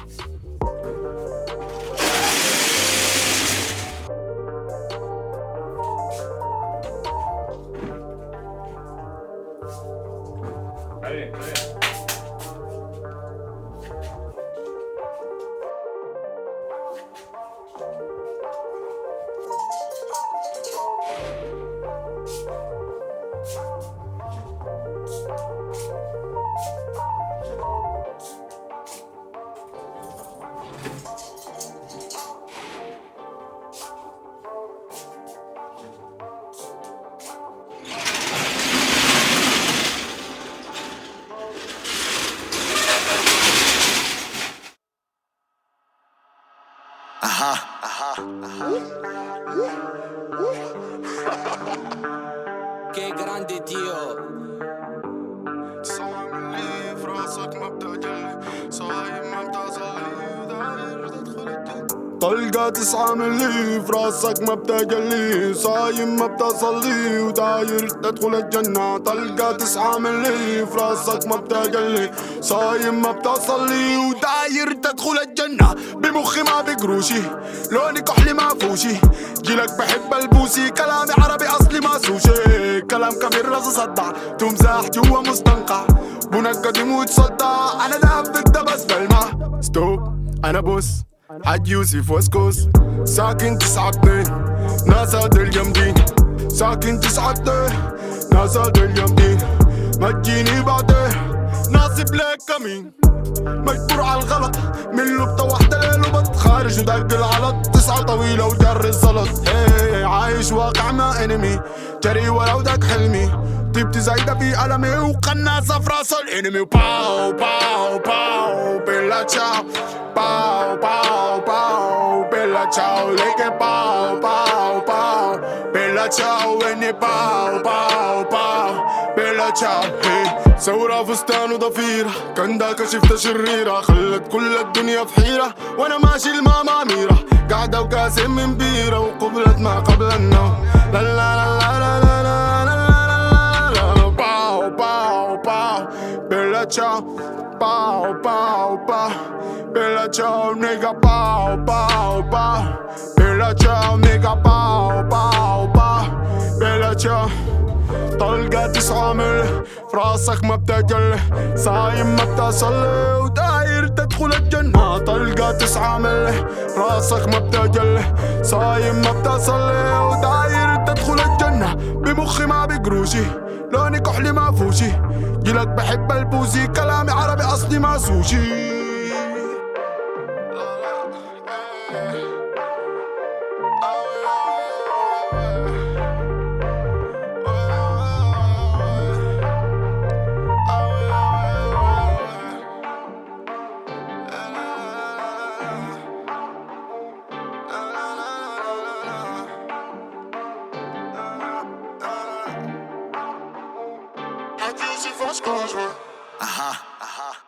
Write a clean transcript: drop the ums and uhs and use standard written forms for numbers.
Qué grande tío. صايم لي في راسك ما بتجلي صايم ما بتصلي وداير تدخل الجنة طلقة 9 ملي في راسك ما بتجلي صايم ما بتصلي وداير تدخل الجنة طلقة 9 ملي في راسك ما بتجلي صايم ما بتصلي وداير تدخل الجنة بمخي ما بقروشي لوني كحلي ما فوشي جيلك بحب البوسي كلامي عربي اصلي ما سوشي كلام كبير لازم صدع تمزح جوا مستنقع بنك قديم وتصدع انا دهب ده بس بلمع ستوب انا بوس حاج يوسف وسكوس ساكن 9-2 ناس هاد الجامدين ساكن 9-2 ناس هاد الجامدين ما تجيني بعدين ناصب لك كمين مجبور على الغلط من لبطة واحدة ليل وبط خارج ودق العلط 9 طويلة وجر الزلط عايش واقع ما انمي جري ولو داك حلمي طيبتي زايدة في ألمي وقناصة في راس الانمي باو باو باو بيلا تشاو باو باو باو بيلا تشاو ليكي باو باو باو بيلا تشاو اني باو باو باو بيلا تشاو ثورة فستان وضفيرة كان دا كشفت شريرة خلت كل الدنيا في حيرة وانا ماشي الماما أميرة قاعدة وكاسم من بيرة وقبلت ما قبل النوم لا لا لا لا لا لا لا لا لا باو باو باو بيلا تشاو باو باو باو بيلا تشاو نيجا باو باو باو بيلا تشاو نيجا باو باو باو بيلا تشاو طلقة 9 ملي في راسك ما بتجلي صايم ما بتصلي وداير تدخل الجنة طلقة 9 ملي في راسك ما بتجلي صايم ما بتصلي وداير تدخل الجنة بمخي ما بقروشي لوني كحلي ما فوشي جيلك بحب البوزي كلامي عربي اصلي ما سوشي How do you see first cause?